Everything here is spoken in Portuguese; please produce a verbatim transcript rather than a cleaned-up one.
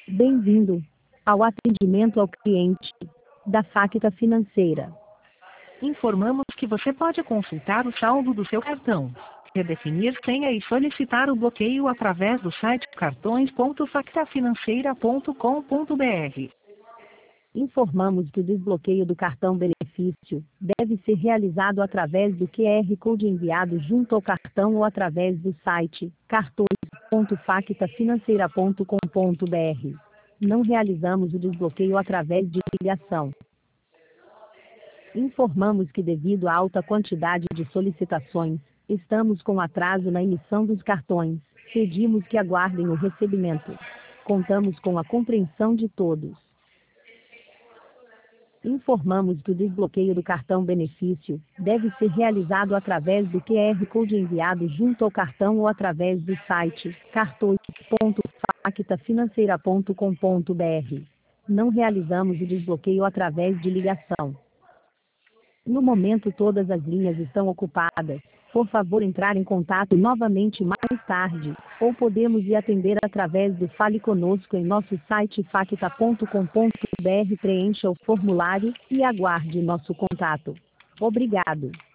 Bem-vindo ao atendimento ao cliente da Facta Financeira. Informamos que você pode consultar o saldo do seu cartão, redefinir senha e solicitar o bloqueio através do site cartões ponto facta financeira ponto com ponto br. Informamos que o desbloqueio do cartão benefício deve ser realizado através do Q R Code enviado junto ao cartão ou através do site cartões ponto facta financeira ponto com ponto br. Não realizamos o desbloqueio através de ligação. Informamos que devido à alta quantidade de solicitações, estamos com atraso na emissão dos cartões. Pedimos que aguardem o recebimento. Contamos com a compreensão de todos. Informamos que o desbloqueio do cartão benefício deve ser realizado através do Q R Code enviado junto ao cartão ou através do site cartões ponto facta financeira ponto com ponto br. Não realizamos o desbloqueio através de ligação. No momento todas as linhas estão ocupadas. Por favor entrar em contato novamente mais tarde, ou podemos lhe atender através do Fale Conosco em nosso site facta ponto com ponto br. Preencha o formulário e aguarde nosso contato. Obrigado.